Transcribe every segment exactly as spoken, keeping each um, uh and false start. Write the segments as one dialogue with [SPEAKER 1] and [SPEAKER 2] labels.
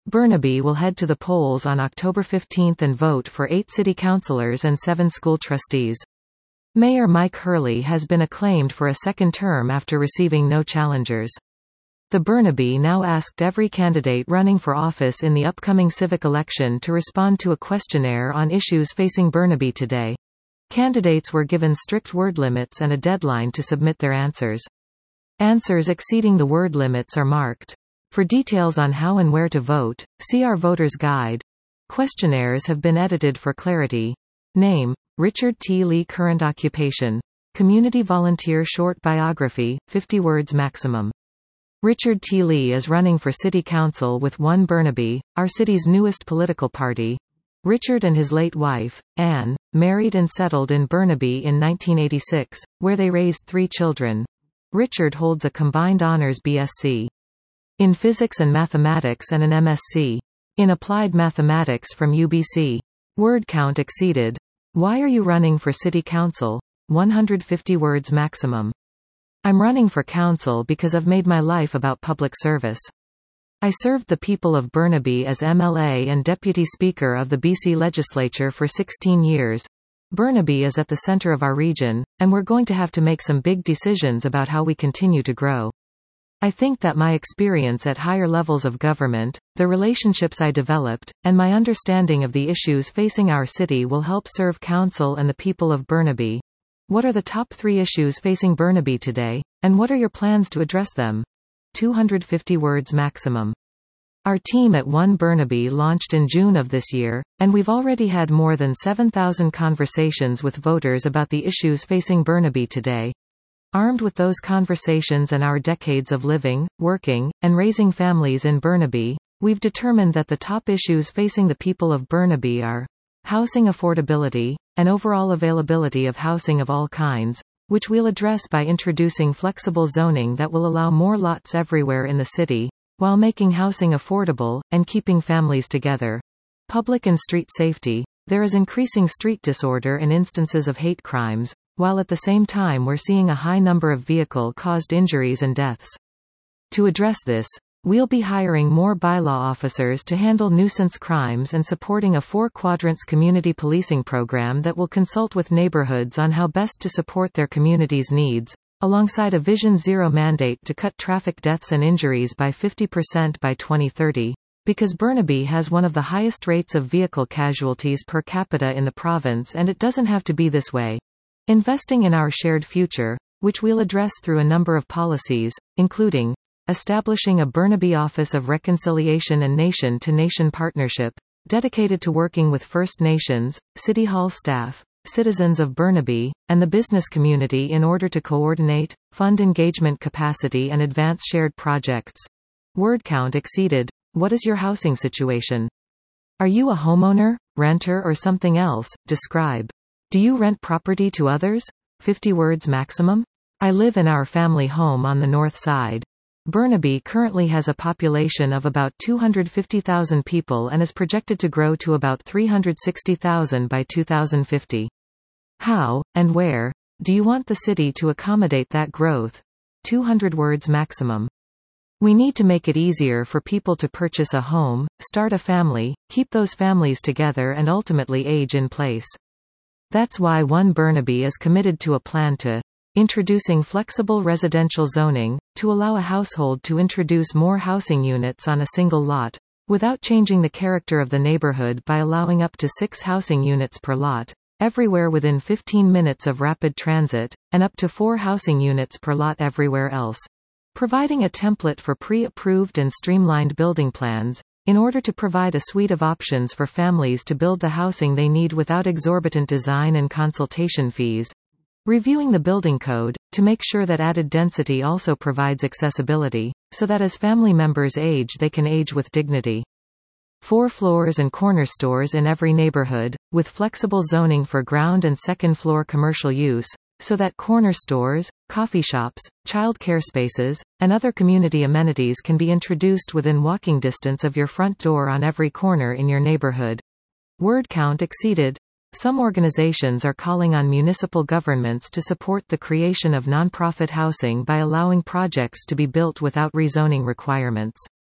[SPEAKER 1] Burnaby will head to the polls on October fifteenth and vote for eight city councilors and seven school trustees. Mayor Mike Hurley has been acclaimed for a second term after receiving no challengers. The Burnaby now asked every candidate running for office in the upcoming civic election to respond to a questionnaire on issues facing Burnaby today. Candidates were given strict word limits and a deadline to submit their answers. Answers exceeding the word limits are marked. For details on how and where to vote, see our voter's guide. Questionnaires have been edited for clarity. Name: Richard T. Lee. Current occupation: community volunteer. Short biography, fifty words maximum. Richard T. Lee is running for city council with One Burnaby, our city's newest political party. Richard and his late wife, Anne, married and settled in Burnaby in nineteen eighty-six, where they raised three children. Richard holds a combined honors B S c in physics and mathematics and an M S c in applied mathematics from U B C. Word count exceeded. Why are you running for city council? one hundred fifty words maximum. I'm running for council because I've made my life about public service. I served the people of Burnaby as M L A and Deputy Speaker of the B C Legislature for sixteen years. Burnaby is at the center of our region, and we're going to have to make some big decisions about how we continue to grow. I think that my experience at higher levels of government, the relationships I developed, and my understanding of the issues facing our city will help serve council and the people of Burnaby. What are the top three issues facing Burnaby today, and what are your plans to address them? two hundred fifty words maximum. Our team at One Burnaby launched in June of this year, and we've already had more than seven thousand conversations with voters about the issues facing Burnaby today. Armed with those conversations and our decades of living, working, and raising families in Burnaby, we've determined that the top issues facing the people of Burnaby are housing affordability, and overall availability of housing of all kinds, which we'll address by introducing flexible zoning that will allow more lots everywhere in the city, while making housing affordable, and keeping families together. Public and street safety. There is increasing street disorder and instances of hate crimes, while at the same time we're seeing a high number of vehicle-caused injuries and deaths. To address this, we'll be hiring more bylaw officers to handle nuisance crimes and supporting a four quadrants community policing program that will consult with neighborhoods on how best to support their community's needs, alongside a Vision Zero mandate to cut traffic deaths and injuries by fifty percent by twenty thirty. Because Burnaby has one of the highest rates of vehicle casualties per capita in the province, and it doesn't have to be this way. Investing in our shared future, which we'll address through a number of policies, including establishing a Burnaby Office of Reconciliation and Nation-to-Nation Partnership, dedicated to working with First Nations, City Hall staff, citizens of Burnaby, and the business community in order to coordinate, fund engagement capacity and advance shared projects. Word count exceeded. What is your housing situation? Are you a homeowner, renter or something else? Describe. Do you rent property to others? fifty words maximum. I live in our family home on the north side. Burnaby currently has a population of about two hundred fifty thousand people and is projected to grow to about three hundred sixty thousand by two thousand fifty. How, and where, do you want the city to accommodate that growth? two hundred words maximum. We need to make it easier for people to purchase a home, start a family, keep those families together and ultimately age in place. That's why One Burnaby is committed to a plan to introducing flexible residential zoning, to allow a household to introduce more housing units on a single lot, without changing the character of the neighborhood by allowing up to six housing units per lot, everywhere within fifteen minutes of rapid transit, and up to four housing units per lot everywhere else. Providing a template for pre-approved and streamlined building plans, in order to provide a suite of options for families to build the housing they need without exorbitant design and consultation fees. Reviewing the building code, to make sure that added density also provides accessibility, so that as family members age they can age with dignity. Four floors and corner stores in every neighborhood, with flexible zoning for ground and second floor commercial use, so that corner stores, coffee shops, child care spaces, and other community amenities can be introduced within walking distance of your front door on every corner in your neighborhood. Word count exceeded. Some organizations are calling on municipal governments to support the creation of nonprofit housing by allowing projects to be built without rezoning requirements.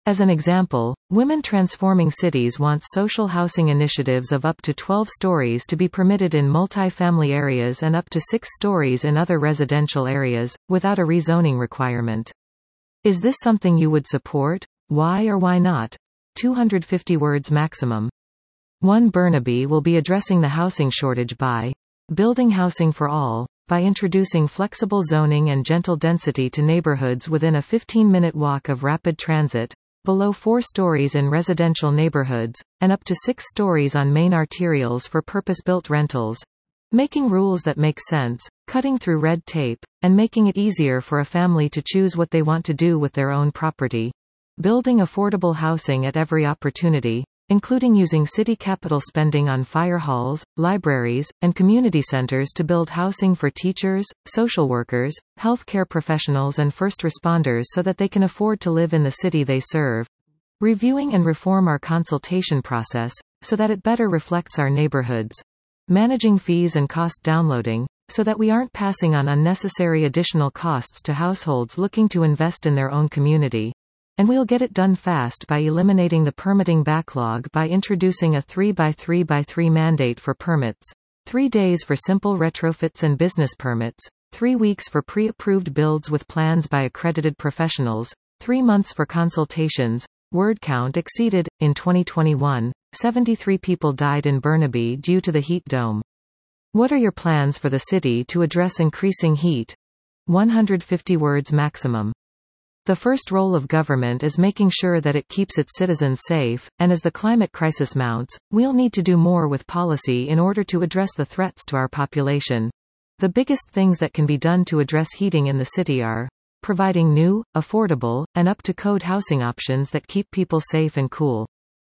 [SPEAKER 1] As an example, Women Transforming Cities wants social housing initiatives of up to twelve stories to be permitted in multi-family areas and up to six stories in other residential areas, without a rezoning requirement. Is this something you would support? Why or why not? two hundred fifty words maximum. one Burnaby will be addressing the housing shortage by building housing for all, by introducing flexible zoning and gentle density to neighborhoods within a fifteen minute walk of rapid transit, below four stories in residential neighborhoods, and up to six stories on main arterials for purpose-built rentals. Making rules that make sense, cutting through red tape, and making it easier for a family to choose what they want to do with their own property. Building affordable housing at every opportunity, including using city capital spending on fire halls, libraries, and community centers to build housing for teachers, social workers, healthcare professionals and first responders so that they can afford to live in the city they serve. Reviewing and reform our consultation process, so that it better reflects our neighborhoods. Managing fees and cost downloading, so that we aren't passing on unnecessary additional costs to households looking to invest in their own community. And we'll get it done fast by eliminating the permitting backlog by introducing a three by three by three mandate for permits. Three days for simple retrofits and business permits. Three weeks for pre-approved builds with plans by accredited professionals. Three months for consultations. Word count exceeded. In twenty twenty-one, seventy-three people died in Burnaby due to the heat dome. What are your plans for the city to address increasing heat? one hundred fifty words maximum. The first role of government is making sure that it keeps its citizens safe, and as the climate crisis mounts, we'll need to do more with policy in order to address the threats to our population. The biggest things that can be done to address heating in the city are providing new, affordable, and up-to-code housing options that keep people safe and cool.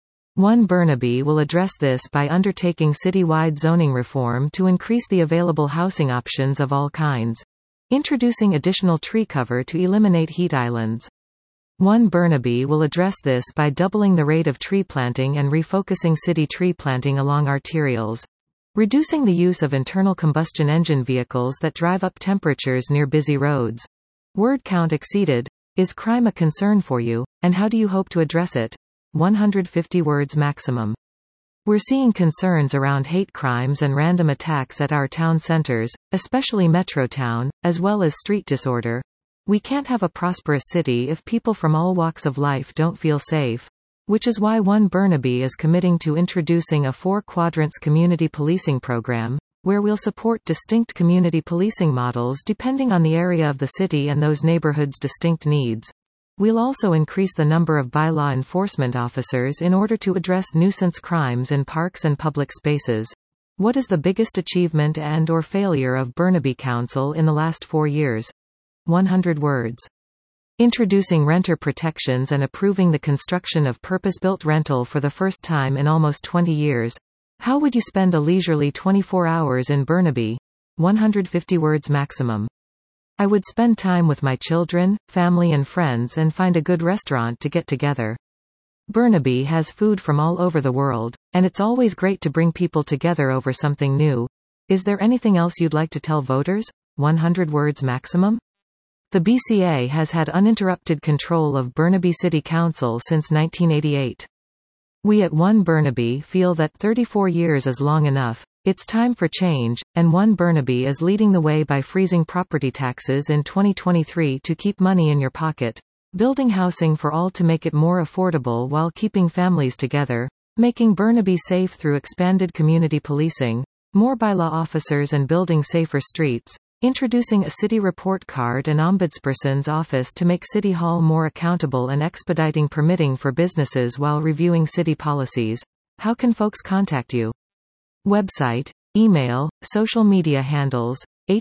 [SPEAKER 1] one Burnaby will address this by undertaking city-wide zoning reform to increase the available housing options of all kinds. Introducing additional tree cover to eliminate heat islands. one Burnaby will address this by doubling the rate of tree planting and refocusing city tree planting along arterials. Reducing the use of internal combustion engine vehicles that drive up temperatures near busy roads. Word count exceeded. Is crime a concern for you, and how do you hope to address it? one hundred fifty words maximum. We're seeing concerns around hate crimes and random attacks at our town centers, especially Metrotown, as well as street disorder. We can't have a prosperous city if people from all walks of life don't feel safe. Which is why one Burnaby is committing to introducing a four quadrants community policing program, where we'll support distinct community policing models depending on the area of the city and those neighborhoods' distinct needs. We'll also increase the number of bylaw enforcement officers in order to address nuisance crimes in parks and public spaces. What is the biggest achievement and or failure of Burnaby Council in the last four years? one hundred words. Introducing renter protections and approving the construction of purpose-built rental for the first time in almost twenty years. How would you spend a leisurely twenty-four hours in Burnaby? one hundred fifty words maximum. I would spend time with my children, family and friends and find a good restaurant to get together. Burnaby has food from all over the world, and it's always great to bring people together over something new. Is there anything else you'd like to tell voters? one hundred words maximum. The B C A has had uninterrupted control of Burnaby City Council since nineteen eighty-eight. We at one Burnaby feel that thirty-four years is long enough. It's time for change, and one Burnaby is leading the way by freezing property taxes in twenty twenty-three to keep money in your pocket, building housing for all to make it more affordable while keeping families together, making Burnaby safe through expanded community policing, more bylaw officers and building safer streets, introducing a city report card and ombudsperson's office to make City Hall more accountable and expediting permitting for businesses while reviewing city policies. How can folks contact you? Website, email, social media handles,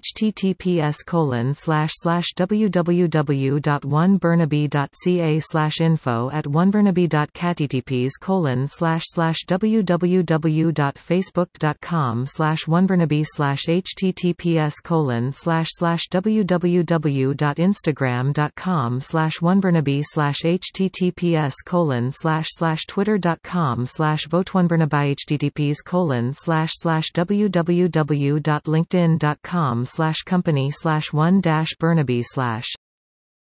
[SPEAKER 1] https colon slash slash www.oneburnaby.ca slash info at oneburnaby.https colon slash slash www.facebook.com slash oneburnaby slash https colon slash slash www.instagram.com slash oneburnaby slash https colon slash slash twitter.com slash voteoneburnaby https colon slash slash www.linkedin.com slash company slash one dash Burnaby slash